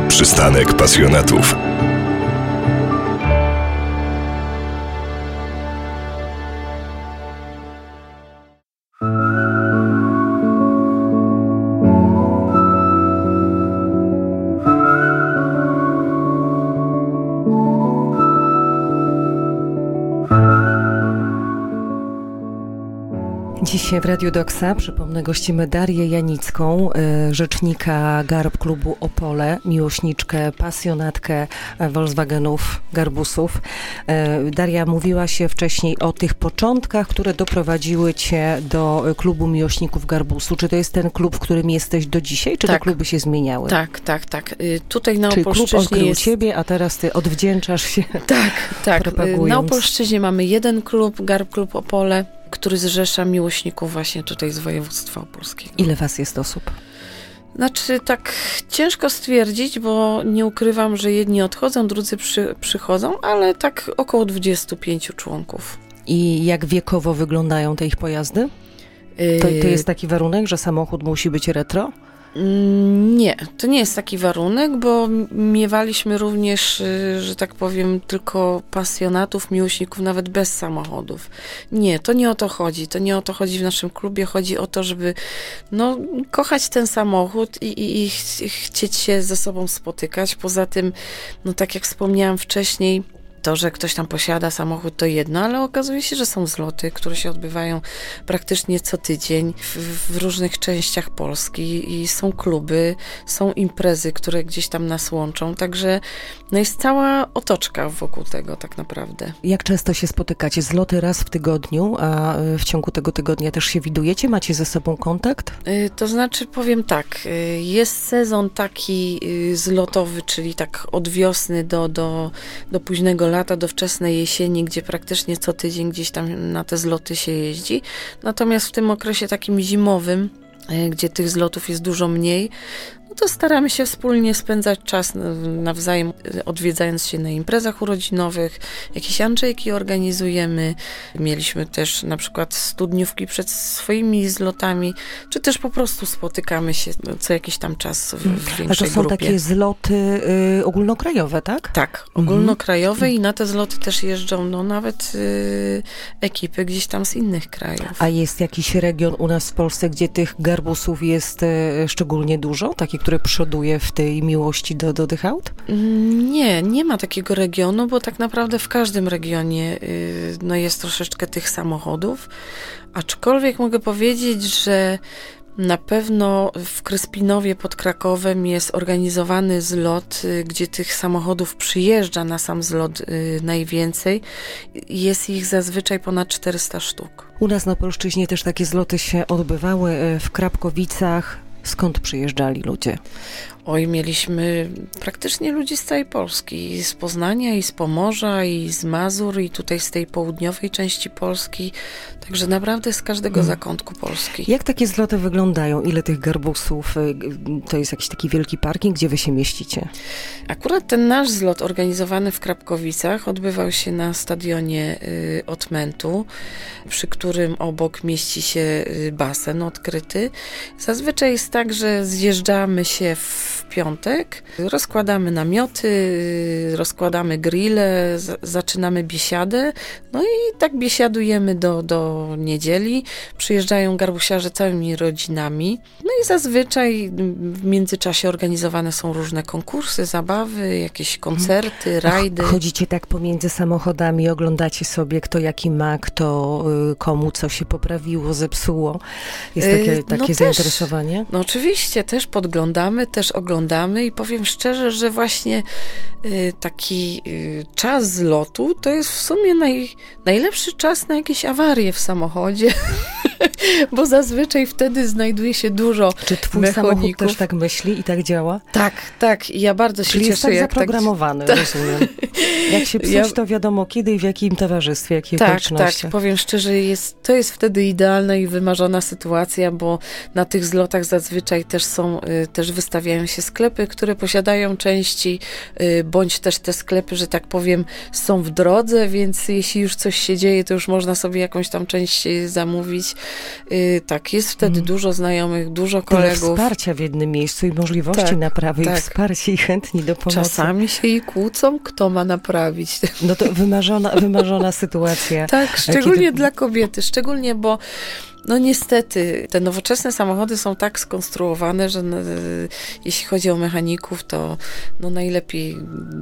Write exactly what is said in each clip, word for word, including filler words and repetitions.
Przystanek pasjonatów. Dzisiaj w Radiu Doksa, przypomnę, gościmy Darię Janicką, rzecznika Garb Klubu Opole, miłośniczkę, pasjonatkę Volkswagenów, Garbusów. Daria, mówiła się wcześniej o tych początkach, które doprowadziły cię do klubu miłośników Garbusu. Czy to jest ten klub, w którym jesteś do dzisiaj, czy tak. te kluby się zmieniały? Tak, tak, tak. Tutaj na Czyli Opolszczyźnie klub odkrył jest... ciebie, a teraz ty odwdzięczasz się. Tak, tak. Propagując. Na Opolszczyźnie mamy jeden klub, Garb Klub Opole, który zrzesza miłośników właśnie tutaj z województwa opolskiego. Ile was jest osób? Znaczy, tak ciężko stwierdzić, bo nie ukrywam, że jedni odchodzą, drudzy przy, przychodzą, ale tak około dwudziestu pięciu członków. I jak wiekowo wyglądają te ich pojazdy? To, to jest taki warunek, że samochód musi być retro? Nie, to nie jest taki warunek, bo miewaliśmy również, że tak powiem, tylko pasjonatów, miłośników, nawet bez samochodów. Nie, to nie o to chodzi. To nie o to chodzi w naszym klubie. Chodzi o to, żeby no, kochać ten samochód i, i, i ch- chcieć się ze sobą spotykać. Poza tym, no tak jak wspomniałam wcześniej, to, że ktoś tam posiada samochód, to jedno, ale okazuje się, że są zloty, które się odbywają praktycznie co tydzień w, w różnych częściach Polski i są kluby, są imprezy, które gdzieś tam nas łączą, także no jest cała otoczka wokół tego tak naprawdę. Jak często się spotykacie? Zloty raz w tygodniu, a w ciągu tego tygodnia też się widujecie? Macie ze sobą kontakt? Yy, to znaczy, powiem tak, yy, jest sezon taki yy, zlotowy, czyli tak od wiosny do, do, do późnego lata, do wczesnej jesieni, gdzie praktycznie co tydzień gdzieś tam na te zloty się jeździ. Natomiast w tym okresie takim zimowym, gdzie tych zlotów jest dużo mniej, no to staramy się wspólnie spędzać czas nawzajem, odwiedzając się na imprezach urodzinowych, jakieś andrzejki organizujemy. Mieliśmy też na przykład studniówki przed swoimi zlotami, czy też po prostu spotykamy się co jakiś tam czas w, w większej grupie. A to są grupie. Takie zloty y, ogólnokrajowe, tak? Tak, ogólnokrajowe mhm. i na te zloty też jeżdżą no nawet y, ekipy gdzieś tam z innych krajów. A jest jakiś region u nas w Polsce, gdzie tych garbusów jest y, szczególnie dużo? Takie, które przoduje w tej miłości do, do tych aut? Nie, nie ma takiego regionu, bo tak naprawdę w każdym regionie y, no jest troszeczkę tych samochodów, aczkolwiek mogę powiedzieć, że na pewno w Kryspinowie pod Krakowem jest organizowany zlot, y, gdzie tych samochodów przyjeżdża na sam zlot y, najwięcej. Jest ich zazwyczaj ponad czterysta sztuk. U nas na Opolszczyźnie też takie zloty się odbywały w Krapkowicach. Skąd przyjeżdżali ludzie? Oj, mieliśmy praktycznie ludzi z całej Polski, i z Poznania, i z Pomorza, i z Mazur, i tutaj z tej południowej części Polski, także naprawdę z każdego hmm. zakątku Polski. Jak takie zloty wyglądają? Ile tych garbusów? To jest jakiś taki wielki parking, gdzie wy się mieścicie? Akurat ten nasz zlot organizowany w Krapkowicach odbywał się na stadionie y, Otmentu, przy którym obok mieści się y, basen odkryty. Zazwyczaj jest tak, że zjeżdżamy się w piątek, rozkładamy namioty, rozkładamy grille, z- zaczynamy biesiadę, no i tak biesiadujemy do, do niedzieli. Przyjeżdżają garbusiarze całymi rodzinami, no i zazwyczaj w międzyczasie organizowane są różne konkursy, zabawy, jakieś koncerty, rajdy. Chodzicie tak pomiędzy samochodami, oglądacie sobie, kto jaki ma, kto komu co się poprawiło, zepsuło. Jest takie, takie no zainteresowanie? Też, no oczywiście, też podglądamy, też oglądamy i powiem szczerze, że właśnie y, taki y, czas zlotu to jest w sumie naj, najlepszy czas na jakieś awarie w samochodzie, bo zazwyczaj wtedy znajduje się dużo Czy twój mechaników. samochód też tak myśli i tak działa? Tak, tak. I ja bardzo się Czyli cieszę. jest tak jak zaprogramowany, tak, rozumiem. Jak się psuć, ja... to wiadomo kiedy i w jakim towarzystwie, jakiej tak, okolicznościach. Tak, powiem szczerze, jest, to jest wtedy idealna i wymarzona sytuacja, bo na tych zlotach zazwyczaj też są, y, też wystawiają się sklepy, które posiadają części, y, bądź też te sklepy, że tak powiem, są w drodze, więc jeśli już coś się dzieje, to już można sobie jakąś tam część zamówić. Y, tak, jest wtedy mm. dużo znajomych, dużo kolegów. Tyle wsparcia w jednym miejscu i możliwości tak, naprawy tak. i wsparcie i chętni do pomocy. Czasami się i kłócą, kto ma naprawić. No to wymarzona, wymarzona sytuacja. Tak, szczególnie kiedy... dla kobiety, szczególnie, bo no niestety te nowoczesne samochody są tak skonstruowane, że no, jeśli chodzi o mechaników, to no najlepiej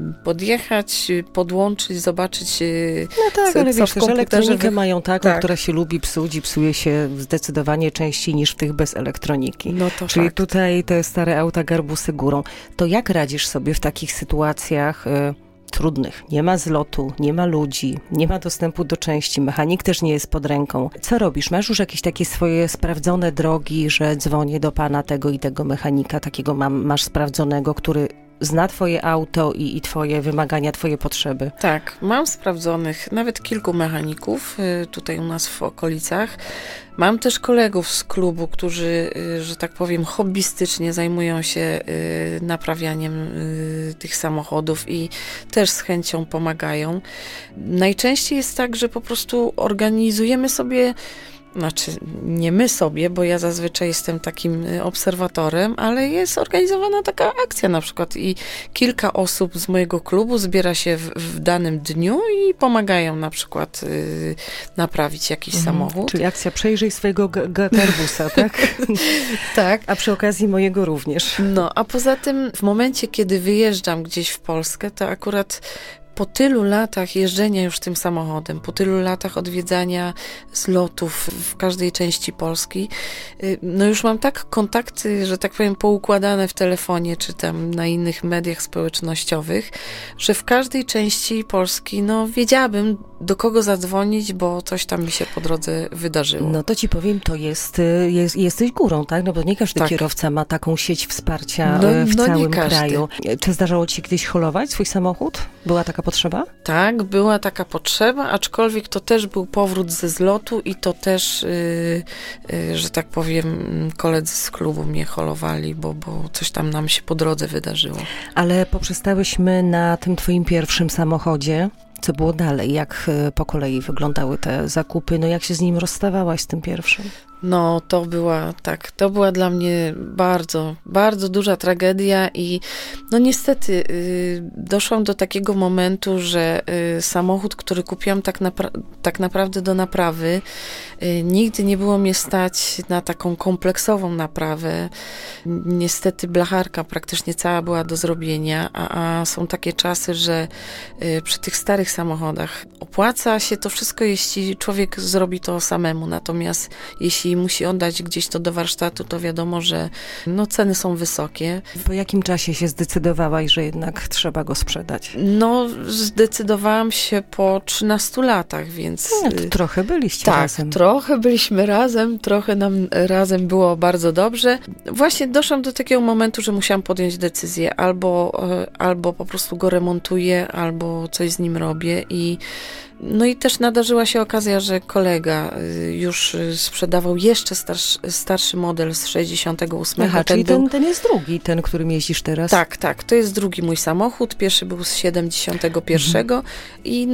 podjechać, podłączyć, zobaczyć. No tak, co, ale co wiesz, też elektronikę wy... mają taką, tak. która się lubi psuć i psuje się zdecydowanie częściej niż w tych bez elektroniki. No to Czyli fakt. Tutaj te stare auta garbusy górą. To jak radzisz sobie w takich sytuacjach y- trudnych? Nie ma zlotu, nie ma ludzi, nie ma dostępu do części, mechanik też nie jest pod ręką. Co robisz? Masz już jakieś takie swoje sprawdzone drogi, że dzwonię do pana tego i tego mechanika, takiego mam, masz sprawdzonego, który zna twoje auto i, i twoje wymagania, twoje potrzeby? Tak, mam sprawdzonych nawet kilku mechaników y, tutaj u nas w okolicach. Mam też kolegów z klubu, którzy, y, że tak powiem, hobbystycznie zajmują się y, naprawianiem y, tych samochodów i też z chęcią pomagają. Najczęściej jest tak, że po prostu organizujemy sobie, znaczy nie my sobie, bo ja zazwyczaj jestem takim obserwatorem, ale jest organizowana taka akcja na przykład i kilka osób z mojego klubu zbiera się w, w danym dniu i pomagają na przykład y, naprawić jakiś mhm. samochód. Czyli akcja przejrzyj swojego g- g- garbusa, tak? Tak. A przy okazji mojego również. No, a poza tym w momencie, kiedy wyjeżdżam gdzieś w Polskę, to akurat po tylu latach jeżdżenia już tym samochodem, po tylu latach odwiedzania zlotów w każdej części Polski, no już mam tak kontakty, że tak powiem, poukładane w telefonie, czy tam na innych mediach społecznościowych, że w każdej części Polski, no wiedziałabym, do kogo zadzwonić, bo coś tam mi się po drodze wydarzyło. No to ci powiem, to jest, jest jesteś górą, tak? No bo nie każdy tak. kierowca ma taką sieć wsparcia no, w no całym kraju. Czy zdarzało ci się kiedyś holować swój samochód? Była taka potrzeba? Tak, była taka potrzeba, aczkolwiek to też był powrót ze zlotu i to też, yy, yy, że tak powiem, koledzy z klubu mnie holowali, bo, bo coś tam nam się po drodze wydarzyło. Ale poprzestałyśmy na tym twoim pierwszym samochodzie. Co było dalej? Jak po kolei wyglądały te zakupy? No jak się z nim rozstawałaś, z tym pierwszym? No, to była, tak, to była dla mnie bardzo, bardzo duża tragedia i no niestety y, doszłam do takiego momentu, że y, samochód, który kupiłam tak, napra- tak naprawdę do naprawy, y, nigdy nie było mnie stać na taką kompleksową naprawę. Niestety blacharka praktycznie cała była do zrobienia, a, a są takie czasy, że y, przy tych starych samochodach opłaca się to wszystko, jeśli człowiek zrobi to samemu, natomiast jeśli musi oddać gdzieś to do warsztatu, to wiadomo, że no, ceny są wysokie. Po jakim czasie się zdecydowałaś, że jednak trzeba go sprzedać? No, zdecydowałam się po trzynastu latach, więc... No, to trochę byliście tak, razem. Tak, trochę byliśmy razem, trochę nam razem było bardzo dobrze. Właśnie doszłam do takiego momentu, że musiałam podjąć decyzję, albo, albo po prostu go remontuję, albo coś z nim robię i no i też nadarzyła się okazja, że kolega już sprzedawał jeszcze starszy, starszy model z sześćdziesiątego ósmego. Aha, ten czyli był... ten, ten jest drugi, ten, którym jeździsz teraz? Tak, tak, to jest drugi mój samochód. Pierwszy był z siedemdziesiątego pierwszego mhm. i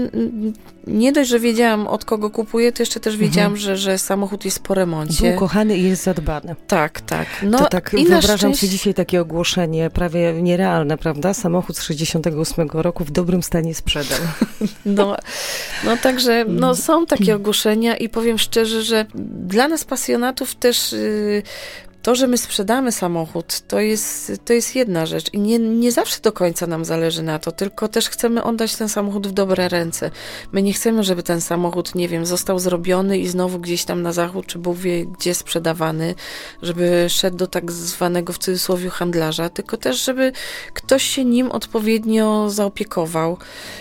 nie dość, że wiedziałam, od kogo kupuję, to jeszcze też wiedziałam, mhm. że, że samochód jest po remoncie. Był kochany i jest zadbany. Tak, tak. No, to tak i wyobrażam szczęście... sobie dzisiaj takie ogłoszenie, prawie nierealne, prawda? Samochód z sześćdziesiątego ósmego roku w dobrym stanie sprzedał. No, no także no, są takie ogłoszenia i powiem szczerze, że dla nas pasjonatów też yy, to, że my sprzedamy samochód, to jest, to jest jedna rzecz i nie, nie zawsze do końca nam zależy na to, tylko też chcemy oddać ten samochód w dobre ręce. My nie chcemy, żeby ten samochód, nie wiem, został zrobiony i znowu gdzieś tam na zachód, czy Bóg wie gdzie sprzedawany, żeby szedł do tak zwanego w cudzysłowie handlarza, tylko też, żeby ktoś się nim odpowiednio zaopiekował.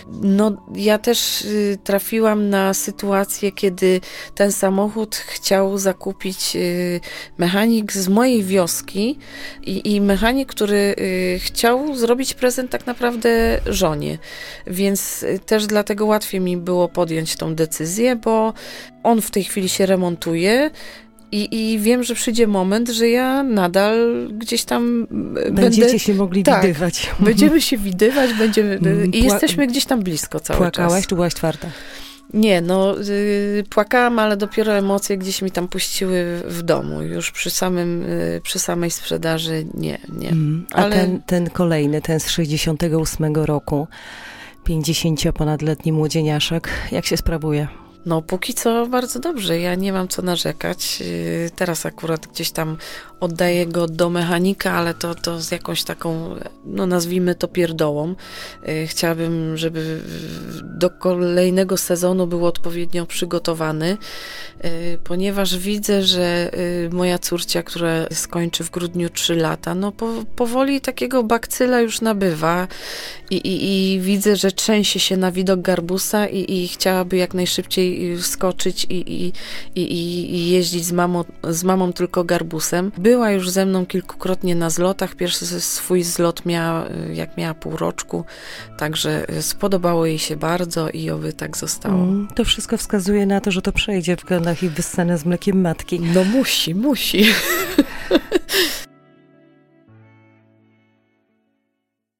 No, ja też y, trafiłam na sytuację, kiedy ten samochód chciał zakupić y, mechanik z mojej wioski i, i mechanik, który y, chciał zrobić prezent tak naprawdę żonie. Więc y, też dlatego łatwiej mi było podjąć tą decyzję, bo on w tej chwili się remontuje. I, I wiem, że przyjdzie moment, że ja nadal gdzieś tam Będziecie będę... się mogli tak, widywać. Będziemy się widywać, będziemy... I Pła... jesteśmy gdzieś tam blisko cały Płakałaś, czas. Płakałaś, czy byłaś twarda? Nie, no yy, płakałam, ale dopiero emocje gdzieś mi tam puściły w domu. Już przy samym, yy, przy samej sprzedaży nie, nie. Mm, a ale... ten, ten kolejny, ten z sześćdziesiątego ósmego roku, pięćdziesięcioponadletni młodzieniaszek, jak się sprawuje? No póki co bardzo dobrze, ja nie mam co narzekać. Teraz akurat gdzieś tam oddaję go do mechanika, ale to, to z jakąś taką, no nazwijmy to pierdołą. Chciałabym, żeby do kolejnego sezonu był odpowiednio przygotowany, ponieważ widzę, że moja córcia, która skończy w grudniu trzy lata, no po, powoli takiego bakcyla już nabywa i, i, i widzę, że trzęsie się na widok garbusa i, i chciałaby jak najszybciej wskoczyć i, i, i, i jeździć z mamą, z mamą tylko garbusem. Była już ze mną kilkukrotnie na zlotach. Pierwszy swój zlot miała, jak miała pół roczku, także spodobało jej się bardzo i oby tak zostało. Mm, to wszystko wskazuje na to, że to przejdzie w kanach i wyssane z mlekiem matki. No musi, musi.